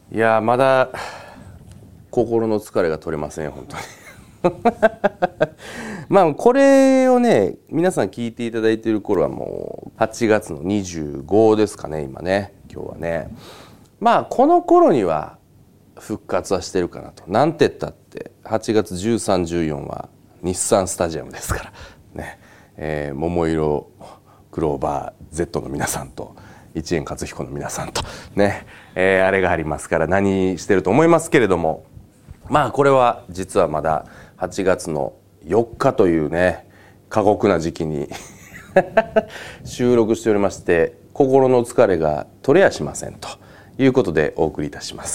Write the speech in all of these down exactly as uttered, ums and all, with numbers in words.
いやまだ心の疲れが取れません本当にまあこれをね皆さん聞いていただいている頃はもうはちがつのにじゅうごですかね今ね今日はね。まあこの頃には復活はしてるかなと。なんて言ったってはちがつじゅうさん、じゅうよんは日産スタジアムですからね、えー、桃色クローバー Z の皆さんと一円勝彦の皆さんとね、えー、あれがありますから何してると思いますけれども、まあこれは実はまだはちがつのよっかというね過酷な時期に収録しておりまして、心の疲れが取れやしませんということでお送りいたします。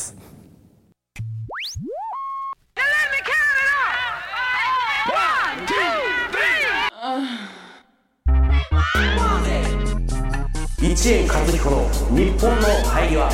一円和彦の日本の生え際。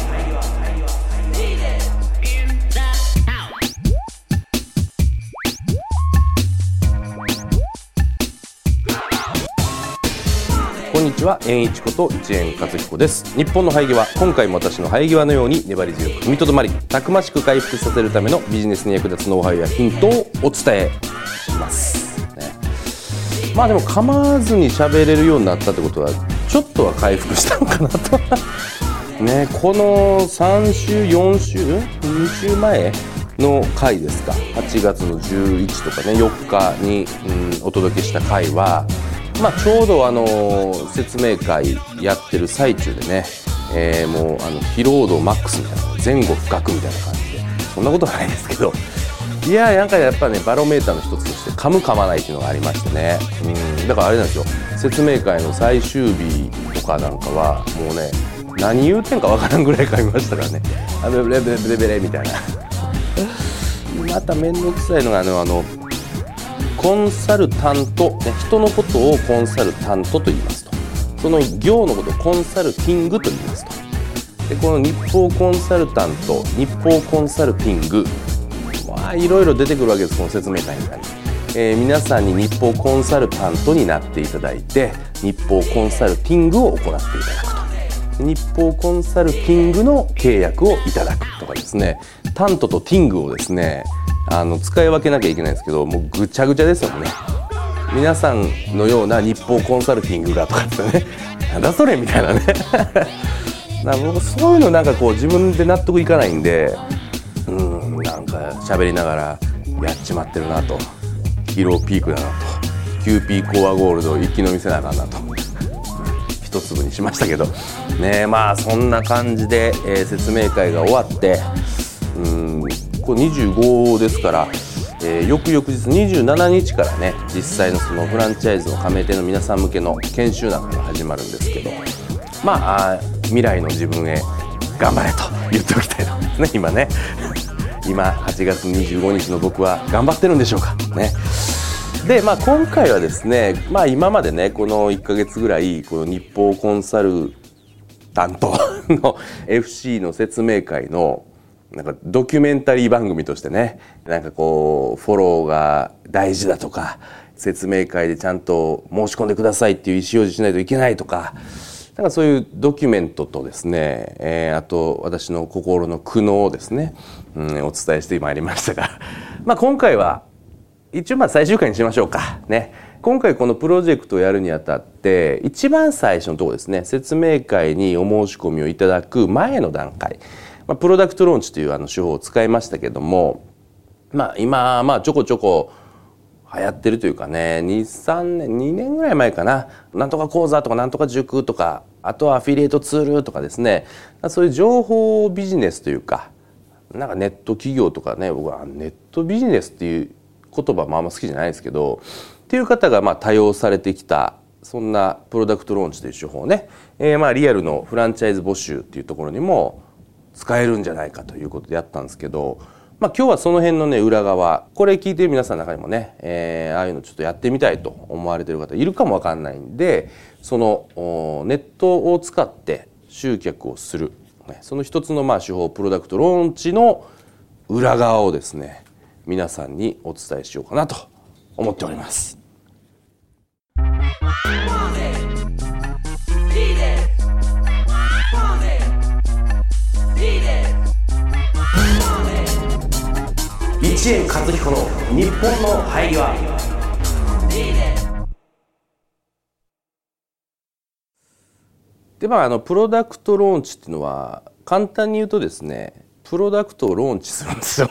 こんにちは、円一こと一円和彦です。日本の生え際、今回も私の生え際のように粘り強く踏みとどまり、たくましく回復させるためのビジネスに役立つノウハウやヒントをお伝えします、ね、まあでも噛まずに喋れるようになったってことはちょっとは回復したのかなとね、このさんしゅうよんしゅうにしゅうまえの回ですか、はちがつのじゅういちとかねよっかに、うん、お届けした回は、まあ、ちょうどあの説明会やってる最中でね、えー、もうあの疲労度マックスみたいな前後不覚みたいな感じで、そんなことはないですけど、いやなんかやっぱねバロメーターの一つとして噛む噛まないっていうのがありましてね、うんだからあれなんですよ、説明会の最終日とかなんかはもうね何言うてんかわからんぐらい噛みましたからね、あベベベベベレみたいなまた面倒くさいのがあのあのコンサルタント、ね、人のことをコンサルタントと言いますと、その業のことをコンサルティングと言いますと。でこの日報コンサルタント、日報コンサルティング、まあいろいろ出てくるわけです、この説明会の中に、えー、皆さんに日報コンサルタントになっていただいて、日報コンサルティングを行っていただくと、日報コンサルティングの契約をいただくとかですね、タントとティングをですねあの使い分けなきゃいけないんですけど、もうぐちゃぐちゃですよね。皆さんのような日報コンサルティングがとかってねなんだそれみたいなねな僕そういうのなんかこう自分で納得いかないんで、うーんなんか喋りながらやっちまってるなと、疲労ピークだなと、キューピーコアゴールドを一気飲みせなあかんなと一粒にしましたけどね。まあそんな感じで、えー、説明会が終わって、うーんこれにじゅうごですから、えー、翌々日にじゅうしちにちからね実際のそのフランチャイズの加盟店の皆さん向けの研修なんかが始まるんですけど、まあ未来の自分へ頑張れと言っておきたいと思いますね今ね今はちがつにじゅうごにちの僕は頑張ってるんでしょうかね。で、まあ、今回はですね、まあ、今までねこのいっかげつぐらいこの日報コンサルタントの エフシー の説明会のなんかドキュメンタリー番組としてね、なんかこうフォローが大事だとか、説明会でちゃんと申し込んでくださいっていう意思表示しないといけないとか、なんかそういうドキュメントとですね、えー、あと私の心の苦悩をですね、うん、お伝えしてまいりましたがまあ今回は一応まあ最終回にしましょうかね。今回このプロジェクトをやるにあたって一番最初のところですね、説明会にお申し込みをいただく前の段階、まあ、プロダクトローンチというあの手法を使いましたけども、まあ今まあちょこちょこ流行ってるというかね、にさんねんにねんぐらい前かな、なんとか講座とかなんとか塾とか、あとはアフィリエイトツールとかですね、そういう情報ビジネスというか、なんかネット企業とかね、僕はネットビジネスっていう言葉もあんま好きじゃないですけどっていう方がまあ多用されてきた、そんなプロダクトローンチという手法をね、えー、まあリアルのフランチャイズ募集っていうところにも使えるんじゃないかということでやったんですけど、まあ今日はその辺のね裏側、これ聞いてる皆さんの中にもね、えー、ああいうのちょっとやってみたいと思われてる方いるかもわかんないんで、そのネットを使って集客をする、その一つのまあ手法、プロダクトローンチの裏側をですね皆さんにお伝えしようかなと思っております。 一円勝彦の日本の生え際。でまあ、あのプロダクトローンチっていうのは簡単に言うとですね、プロダクトをローンチするんですよ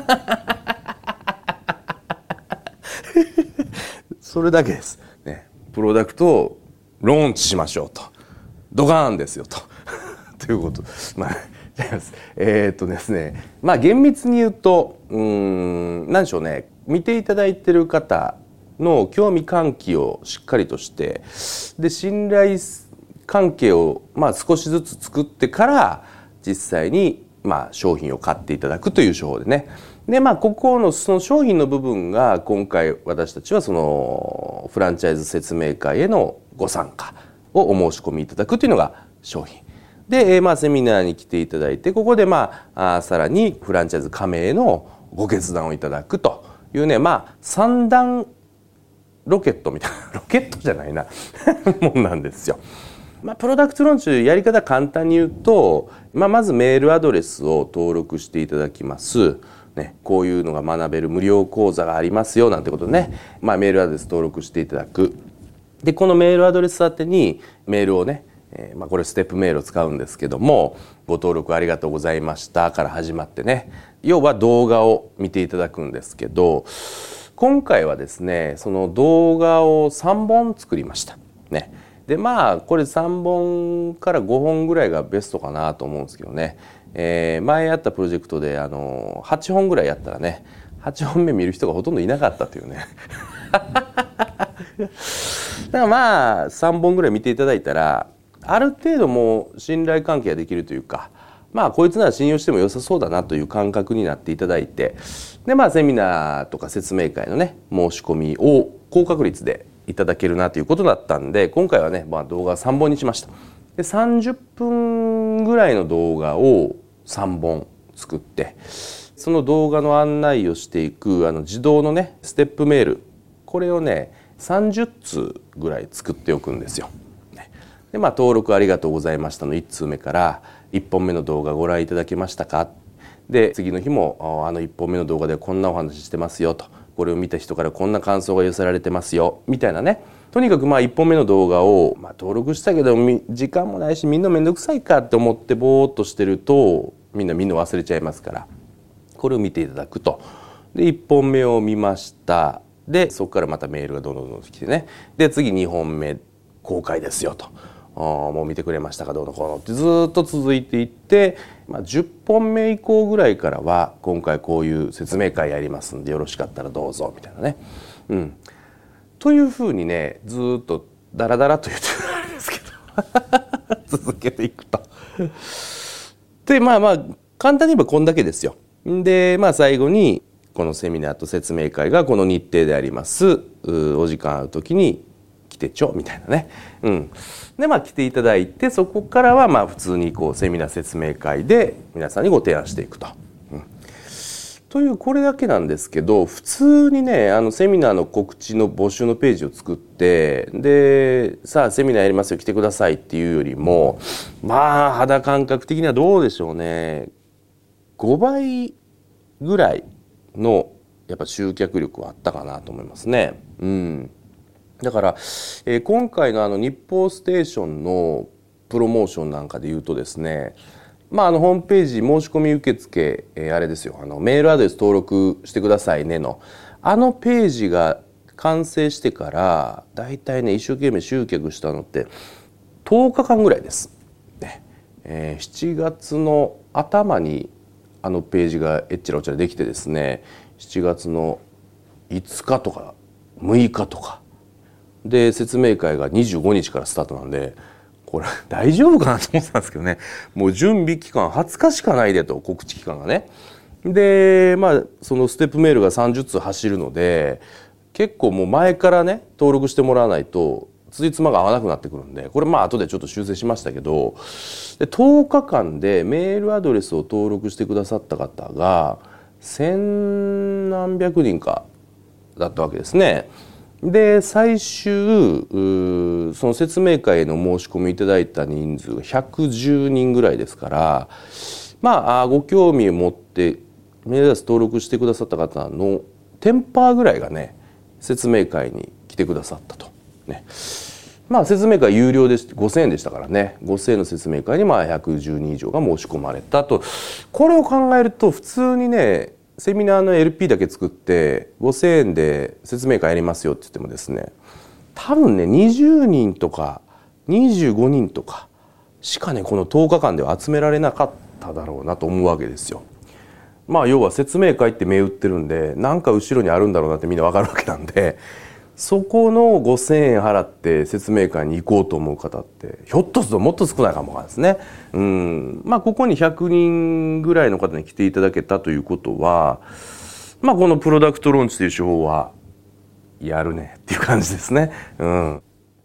それだけです、ね、プロダクトをローンチしましょうと、ドカーンですよとということまあえー、っとですねまあ厳密に言うとうーん何でしょうね、見ていただいている方の興味喚起をしっかりとして、で信頼関係をまあ少しずつ作ってから実際にまあ商品を買っていただくという手法でね。でまあここのその商品の部分が今回私たちはそのフランチャイズ説明会へのご参加をお申し込みいただくというのが商品で、まあセミナーに来ていただいて、ここでまあさらにフランチャイズ加盟へのご決断をいただくというね、まあ三段ロケットみたいなロケットじゃないなもんなんですよ。まあ、プロダクトローンチやり方簡単に言うと、まあ、まずメールアドレスを登録していただきます、ね、こういうのが学べる無料講座がありますよなんてことでね、まあ、メールアドレス登録していただく。でこのメールアドレス宛てにメールをね、えーまあ、これステップメールを使うんですけども、ご登録ありがとうございましたから始まってね、要は動画を見ていただくんですけど、今回はですねその動画をさんぼん作りましたね。でまあこれさんぼんからごほんぐらいがベストかなと思うんですけどね、えー、前やったプロジェクトであのはっぽんぐらいやったらね、はっぽんめ見る人がほとんどいなかったというねだからまあさんぼんぐらい見ていただいたらある程度もう信頼関係ができるというか、まあこいつなら信用しても良さそうだなという感覚になっていただいて、でまあセミナーとか説明会のね申し込みを高確率でいただけるなということだったんで、今回はね、まあ、動画さんぼんにしました。でさんじゅっぷんぐらいの動画をさんぼん作って、その動画の案内をしていくあの自動のねステップメール、これをねさんじゅっつうぐらい作っておくんですよ。でまあ登録ありがとうございましたのいっつうめからいっぽんめの動画ご覧いただけましたか、で次の日もあのいっぽんめの動画でこんなお話してますよと、これを見た人からこんな感想が寄せられてますよみたいなね、とにかくまあいっぽんめの動画を、まあ、登録したけど時間もないしみんなめんどくさいかって思ってぼーっとしてるとみんなみんな忘れちゃいますから、これを見ていただくと。でいっぽんめを見ました。でそこからまたメールがどんどんどんどん来てね、で次にほんめ公開ですよと、もう見てくれましたかどうのこうのってずっと続いていって、まあ、じゅっぽんめ以降ぐらいからは今回こういう説明会やりますんでよろしかったらどうぞみたいなね、うん、というふうにねずっとダラダラと言ってるんですけど続けていくとでまあまあ簡単に言えばこんだけですよ。でまあ最後にこのセミナーと説明会がこの日程であります、お時間ある時に来てちょみたいなね、うん、でまあ来ていただいて、そこからはまあ普通にこうセミナー説明会で皆さんにご提案していくと、うん、というこれだけなんですけど、普通にねあのセミナーの告知の募集のページを作って、でさあセミナーやりますよ来てくださいっていうよりも、まあ肌感覚的にはどうでしょうね、ごばいぐらいのやっぱ集客力はあったかなと思いますね。うん、だから、えー、今回のあの日報ステーションのプロモーションなんかで言うとですね、まああのホームページ申し込み受付、えー、あれですよ、あのメールアドレス登録してくださいねのあのページが完成してからだいたいね一生懸命集客したのってとおかかんぐらいです。ねえー、しちがつの頭にあのページがえっちらおちらできてですね、しちがつのいつかとかむいかとかで説明会がにじゅうごにちからスタートなんで、これ大丈夫かなと思ってたんですけどね、もう準備期間はつかしかないでと、告知期間がね。でまあそのステップメールがさんじゅっつう走るので、結構もう前からね登録してもらわないとついつまが合わなくなってくるんで、これまあ後でちょっと修正しましたけど、でとおかかんでメールアドレスを登録してくださった方が千何百人かだったわけですね。で最終その説明会への申し込みいただいた人数がひゃくじゅうにんぐらいですから、まあご興味を持ってメールアドレス登録してくださった方の じゅっパーセント ぐらいがね説明会に来てくださったとね。まあ説明会有料でごせんえんでしたからね、ごせんえんの説明会にまあひゃくじゅうにん以上が申し込まれたと。これを考えると普通にねセミナーの エルピー だけ作ってごせんえんで説明会やりますよって言ってもですね、多分ねにじゅうにんとかにじゅうごにんとかしかねこのとおかかんでは集められなかっただろうなと思うわけですよ。まあ要は説明会って銘打ってるんでなんか後ろにあるんだろうなってみんなわかるわけなんで、そこのごせんえん払って説明会に行こうと思う方ってひょっとするともっと少ないかもわかんないですね。うん、まあここにひゃくにんぐらいの方に来ていただけたということは、まあこのプロダクトローンチという手法はやるねっていう感じですね。うん。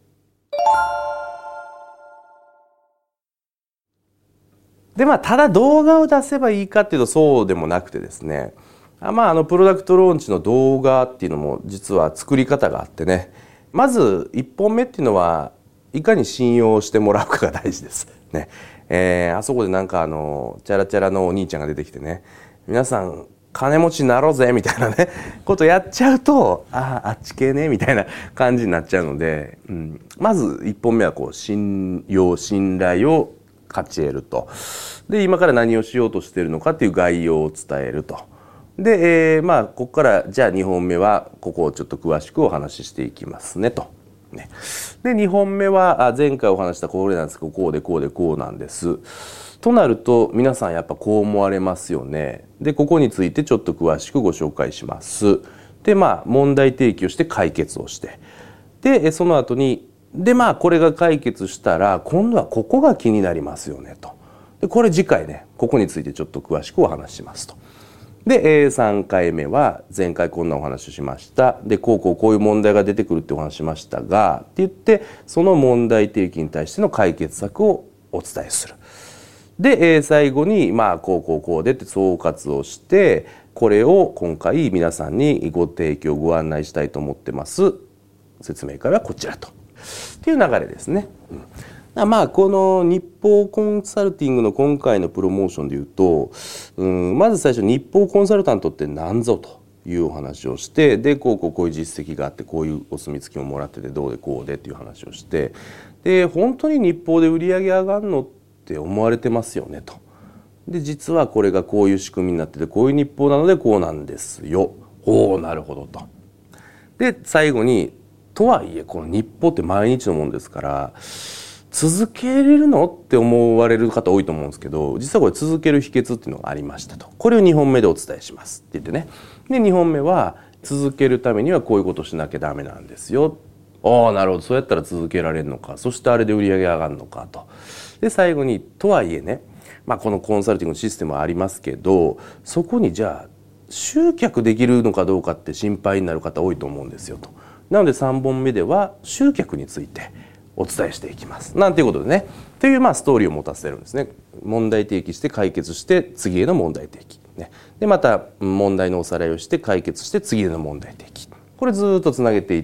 でまあただ動画を出せばいいかっていうとそうでもなくてですね、まああのプロダクトローンチの動画っていうのも実は作り方があってね、まずいっぽんめっていうのはいかに信用してもらうかが大事ですね。えー、あそこでなんかあのチャラチャラのお兄ちゃんが出てきてね、皆さん金持ちになろうぜみたいなねことやっちゃうと、あああっち系ねみたいな感じになっちゃうので、うん、まずいっぽんめはこう信用信頼を勝ち得ると。で今から何をしようとしているのかっていう概要を伝えると。で、えー、まあここからじゃあにほんめはここをちょっと詳しくお話ししていきますねと。ね、でにほんめは前回お話したこれなんですけど、こうでこうでこうなんです。となると皆さんやっぱこう思われますよね。でここについてちょっと詳しくご紹介します。でまあ問題提起をして解決をして、でその後にでまあこれが解決したら今度はここが気になりますよねと。でこれ次回ねここについてちょっと詳しくお話ししますと。でさんかいめは前回こんなお話をしました。でこうこうこういう問題が出てくるってお話しましたがって言ってその問題提起に対しての解決策をお伝えする。で最後にまあこうこうこうでって総括をしてこれを今回皆さんにご提供ご案内したいと思ってます。説明会はこちらと。っていう流れですね。うん、まあこの日報コンサルティングの今回のプロモーションでいうと、うん、まず最初日報コンサルタントって何ぞというお話をして、でこうこうこういう実績があってこういうお墨付きももらっててどうでこうでっていう話をして、で本当に日報で売り上げ上がるのって思われてますよねと。で実はこれがこういう仕組みになっててこういう日報なのでこうなんですよ。おおなるほどと。で最後にとはいえこの日報って毎日のものですから続けれるのって思われる方多いと思うんですけど、実はこれ続ける秘訣っていうのがありましたと。これをにほんめでお伝えしますって言ってね。でにほんめは続けるためにはこういうことしなきゃダメなんですよ。ああなるほど、そうやったら続けられるのか、そしてあれで売り上げ上がるのかと。で最後にとはいえね、まあ、このコンサルティングのシステムはありますけどそこにじゃあ集客できるのかどうかって心配になる方多いと思うんですよと。なのでさんぼんめでは集客についてお伝えしていきますなんていうことでね、というまあストーリーを持たせるんですね。問題提起して解決して次への問題提起、ね、でまた問題のおさらいをして解決して次への問題提起、これずっとつなげていって、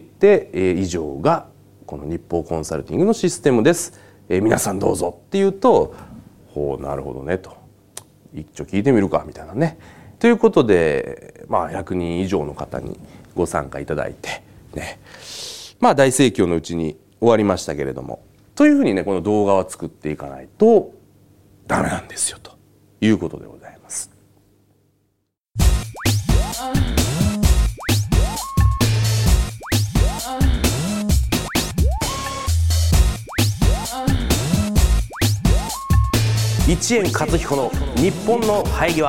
えー、以上がこの日報コンサルティングのシステムです、えー、皆さんどうぞっていうと、ほうなるほどねと、一応聞いてみるかみたいなね。ということで、まあ、ひゃくにん以上の方にご参加いただいてね、まあ大盛況のうちに終わりましたけれども、というふうにねこの動画は作っていかないとダメなんですよということでございます。一円勝彦の日本の生え際。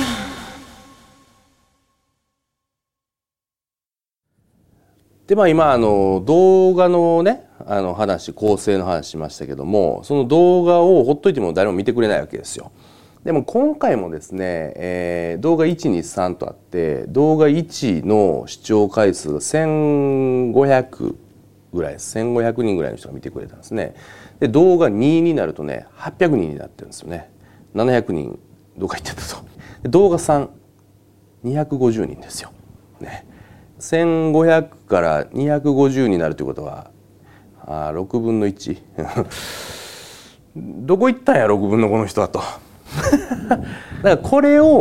でまあ今あの動画のねあの話構成の話しましたけども、その動画をほっといても誰も見てくれないわけですよ。でも今回もですね、えー、動画いちにさんとあって動画いちの視聴回数がせんごひゃくぐらいです。せんごひゃくにんぐらいの人が見てくれたんですね。で動画にになるとねはっぴゃくにんになってるんですよね。ななひゃくにんどっか行ってたと。で動画さんにひゃくごじゅうにんですよ。ね。せんごひゃくからにひゃくごじゅうになるということはあろくぶんのいちどこ行ったんやろくぶんのごの人はとだからこれを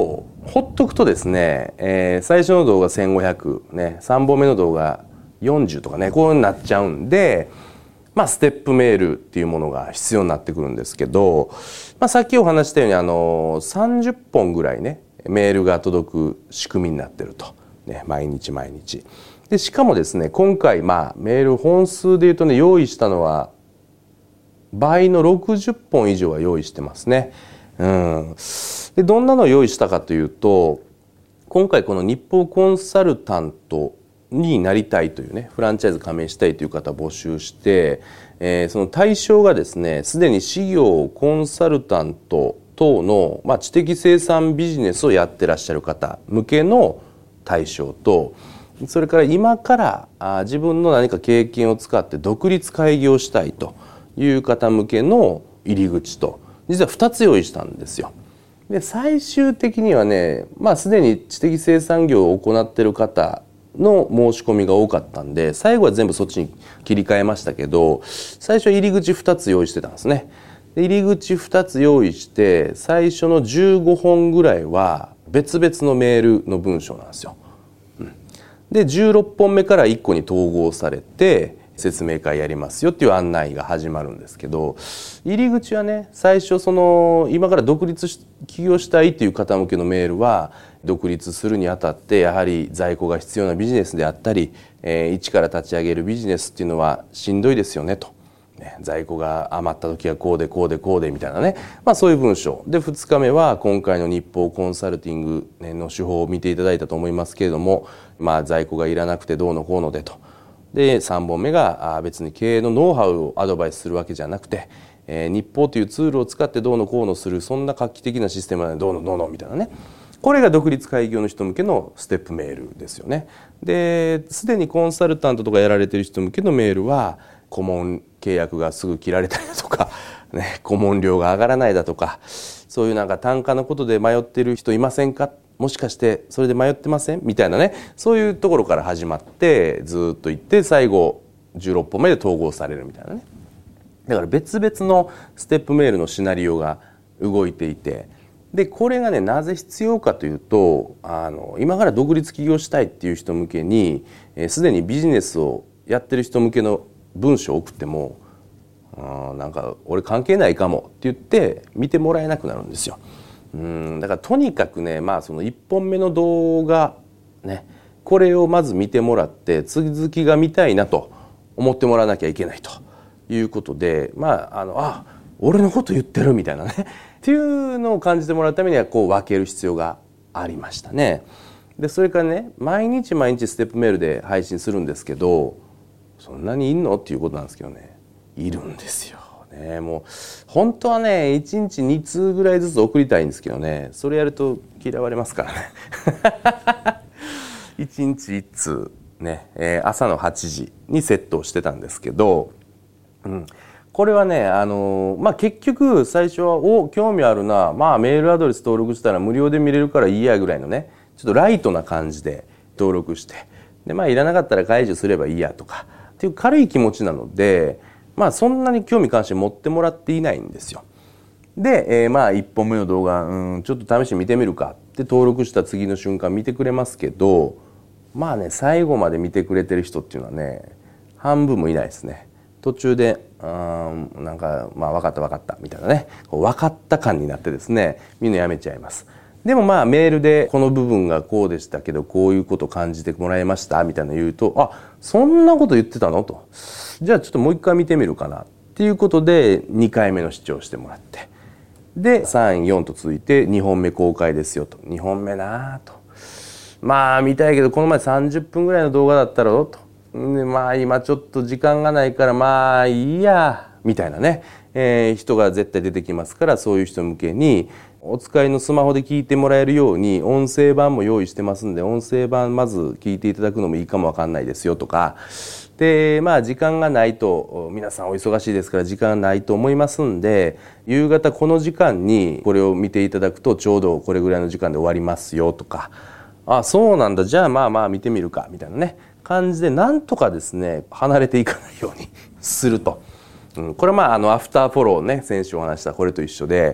ほっとくとですね、えー、最初の動画せんごひゃく、ね、さんぼんめの動画よんじゅうとかね、こうなっちゃうんで、まあ、ステップメールっていうものが必要になってくるんですけど、まあ、さっきお話したようにあのさんじゅっぽんぐらいねメールが届く仕組みになってると、ね、毎日毎日で、しかもですね今回、まあ、メール本数でいうとね用意したのは倍のろくじゅっぽん以上は用意してますね。うん、でどんなのを用意したかというと、今回この日報コンサルタントになりたいというねフランチャイズ加盟したいという方を募集して、えー、その対象がですねすでに事業コンサルタント等の、まあ、知的生産ビジネスをやってらっしゃる方向けの対象と、それから今からあ自分の何か経験を使って独立開業したいという方向けの入り口と、実はふたつ用意したんですよ。で最終的にはね、まあ、すでに知的生産業を行っている方の申し込みが多かったんで、最後は全部そっちに切り替えましたけど、最初は入り口ふたつ用意してたんですね。で入り口ふたつ用意して最初のじゅうごほんぐらいは別々のメールの文章なんですよ。うん、でじゅうろっぽんめからいっこに統合されて説明会やりますよっていう案内が始まるんですけど、入り口はね最初その今から独立起業したいっていう方向けのメールは、独立するにあたってやはり在庫が必要なビジネスであったり、えー、一から立ち上げるビジネスっていうのはしんどいですよねと、ね、在庫が余った時はこうでこうでこうでみたいなね、まあ、そういう文章で、ふつかめは今回の日報コンサルティングの手法を見ていただいたと思いますけれども、まあ、在庫がいらなくてどうのこうのでと。でさんぼんめが別に経営のノウハウをアドバイスするわけじゃなくて、えー、日報というツールを使ってどうのこうのする、そんな画期的なシステムなのでどうのどうのみたいなね、これが独立開業の人向けのステップメールですよね。ですでにコンサルタントとかやられてる人向けのメールは、顧問契約がすぐ切られたりだとか、ね、顧問料が上がらないだとか、そういうなんか単価のことで迷ってる人いませんか、もしかしてそれで迷ってませんみたいなね、そういうところから始まってずっと行って、最後じゅうろっぽんめで統合されるみたいなね。だから別々のステップメールのシナリオが動いていて、でこれがねなぜ必要かというと、あの今から独立起業したいっていう人向けにすで、えー、にビジネスをやってる人向けの文章を送っても、あなんか俺関係ないかもって言って見てもらえなくなるんですよ。うんだからとにかくね、まあそのいっぽんめの動画ね、これをまず見てもらって続きが見たいなと思ってもらわなきゃいけないということで、まああのあ俺のこと言ってるみたいなねっていうのを感じてもらうためにはこう分ける必要がありましたね。でそれからね、毎日毎日ステップメールで配信するんですけど、そんなにいんのっていうことなんですけどね、いるんですよ。ね、もう本当はねいちにちにつうぐらいずつ送りたいんですけどね、それやると嫌われますからねいちにちいっつうね、えー、朝のはちじにセットをしてたんですけど、うん、これはね、あのーまあ、結局最初はお興味あるな、まあ、メールアドレス登録したら無料で見れるからいいやぐらいのね、ちょっとライトな感じで登録して、で、まあ、いらなかったら解除すればいいやとかっていう軽い気持ちなので、まあ、そんなに興味関心持ってもらっていないんですよ。で、えー、まあいっぽんめの動画、うん、ちょっと試して見てみるかって登録した次の瞬間見てくれますけど、まあね最後まで見てくれてる人っていうのはね半分もいないですね。途中でうんなんかまあ分かった分かったみたいなね、こう分かった感になってですね、みんなやめちゃいます。でもまあメールでこの部分がこうでしたけどこういうこと感じてもらえましたみたいなの言うと、あそんなこと言ってたのと、じゃあちょっともう一回見てみるかなっていうことでにかいめの視聴してもらって、でさん、よんと続いてにほんめ公開ですよと、にほんめなあと、まあ見たいけどこの前さんじゅっぷんぐらいの動画だったろうと、でまあ今ちょっと時間がないからまあいいやみたいなね、えー、人が絶対出てきますから、そういう人向けにお使いのスマホで聞いてもらえるように音声版も用意してますんで、音声版まず聞いていただくのもいいかもわかんないですよとかで、まあ時間がないと、皆さんお忙しいですから時間がないと思いますんで、夕方この時間にこれを見ていただくとちょうどこれぐらいの時間で終わりますよとか、あそうなんだじゃあまあまあ見てみるかみたいなね感じで、なんとかですね離れていかないようにすると、うん、これはまああのアフターフォローね、先週お話したこれと一緒で、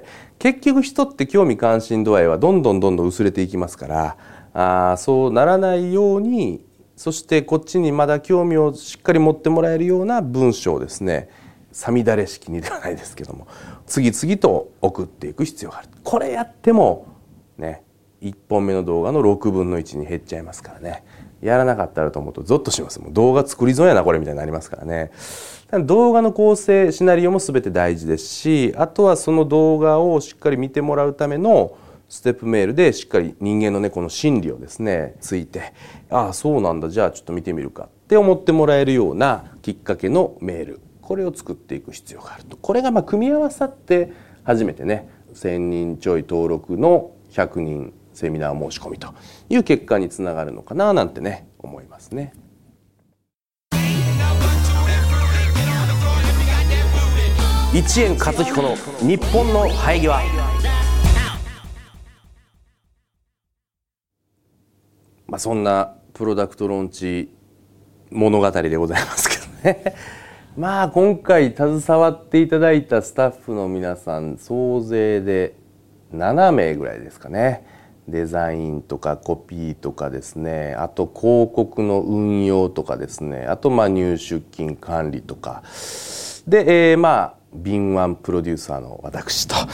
結局人って興味関心度合いはどんどんどんどん薄れていきますから、あそうならないように、そしてこっちにまだ興味をしっかり持ってもらえるような文章をですね、さみだれ式にではないですけども次々と送っていく必要がある。これやってもね、いっぽんめの動画のろくぶんのいちに減っちゃいますからね。やらなかったらと思うとゾッとします。もう動画作り損やなこれみたいになりますからね。動画の構成シナリオも全て大事ですし、あとはその動画をしっかり見てもらうためのステップメールでしっかり人間のねこの心理をですねついて、ああそうなんだ、じゃあちょっと見てみるかって思ってもらえるようなきっかけのメール、これを作っていく必要があると。これがまあ組み合わさって初めてねせんにんちょい登録のひゃくにんセミナー申し込みという結果につながるのかななんてね思いますね。一円勝彦の日本の生え際。まあそんなプロダクトローンチ物語でございますけどねまあ今回携わっていただいたスタッフの皆さん総勢でななめいぐらいですかね。デザインとかコピーとかですね、あと広告の運用とかですね、あとまあ入出金管理とかで、えー、まあ敏腕プロデューサーの私と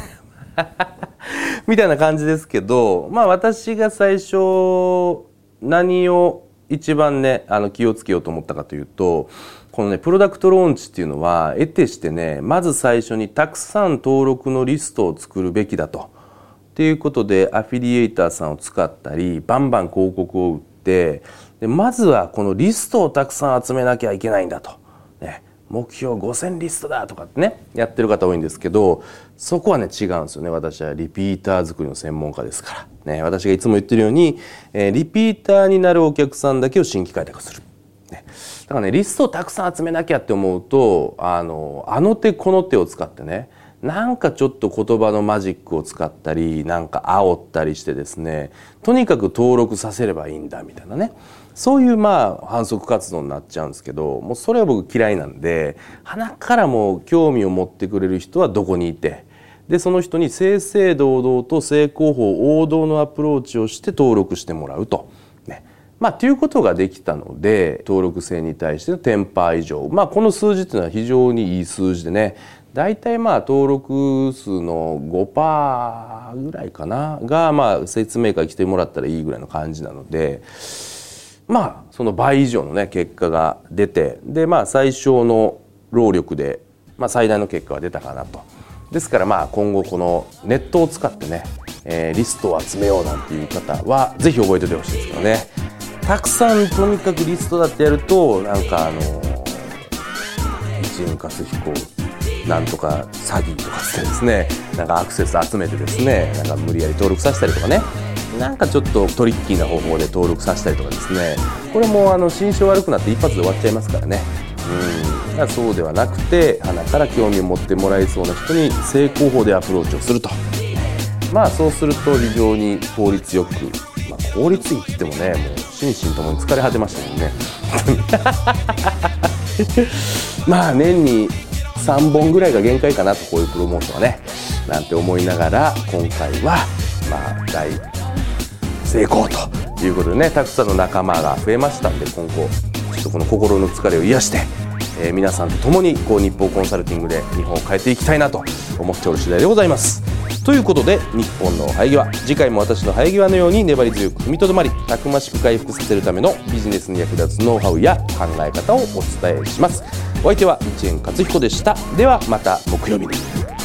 みたいな感じですけど、まあ私が最初何を一番ねあの気をつけようと思ったかというと、このねプロダクトローンチっていうのは得てしてね、まず最初にたくさん登録のリストを作るべきだと。っていうことでアフィリエイターさんを使ったりバンバン広告を売って、でまずはこのリストをたくさん集めなきゃいけないんだと、ね、目標ごせんリストだとかってねやってる方多いんですけど、そこはね違うんですよね。私はリピーター作りの専門家ですからね。私がいつも言ってるように、えー、リピーターになるお客さんだけを新規開拓する、ね、だからねリストをたくさん集めなきゃって思うと、あのあの手この手を使ってね、なんかちょっと言葉のマジックを使ったりなんか煽ったりしてですね、とにかく登録させればいいんだみたいなね、そういうまあ反則活動になっちゃうんですけど、もうそれは僕嫌いなんで、鼻からもう興味を持ってくれる人はどこにいて、でその人に正々堂々と正攻法王道のアプローチをして登録してもらうと。ね、まあということができたので、登録制に対しての じゅっパーセント 以上、まあこの数字っていうのは非常にいい数字でね、大体まあ登録数の ごパーセント ぐらいかながまあ説明会来てもらったらいいぐらいの感じなので、まあその倍以上のね結果が出て、でまあ最小の労力でまあ最大の結果が出たかなと。ですからまあ今後このネットを使ってね、えー、リストを集めようなんていう方はぜひ覚えておいてほしいですけどね。たくさんとにかくリストだってやると、なんかあの一円勝彦なんとか詐欺とかしてですね、なんかアクセス集めてですね、なんか無理やり登録させたりとかね、なんかちょっとトリッキーな方法で登録させたりとかですね、これもあの心象悪くなって一発で終わっちゃいますからね。うん、だからそうではなくて、鼻から興味を持ってもらえそうな人に正攻法でアプローチをすると。まあそうすると非常に効率よく、まあ、効率いいって言ってもね、もう心身ともに疲れ果てましたもんねまあ年にさんぼんぐらいが限界かなと、こういうプロモーションはねなんて思いながら、今回はまあ大成功ということでね、たくさんの仲間が増えましたんで、今後ちょっとこの心の疲れを癒して、えー、皆さんと共にこう日報コンサルティングで日本を変えていきたいなと思っておる次第でございます。ということで、日本の生え際、次回も私の生え際のように粘り強く踏みとどまり、たくましく回復させるためのビジネスに役立つノウハウや考え方をお伝えします。お相手はいちえん勝彦でした。ではまた木曜日に。